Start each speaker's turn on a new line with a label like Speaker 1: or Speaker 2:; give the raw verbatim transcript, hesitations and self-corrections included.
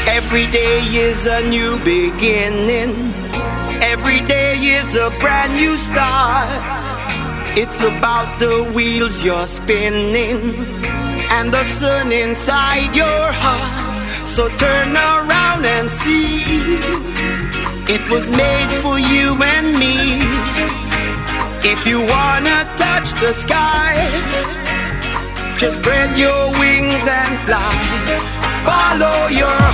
Speaker 1: Every day is a new beginning. Every day is a brand new start. It's about the wheels you're spinning and the sun inside your heart. So turn around and see, it was made for you and me. If you wanna touch the sky, just spread your wings and fly. Follow your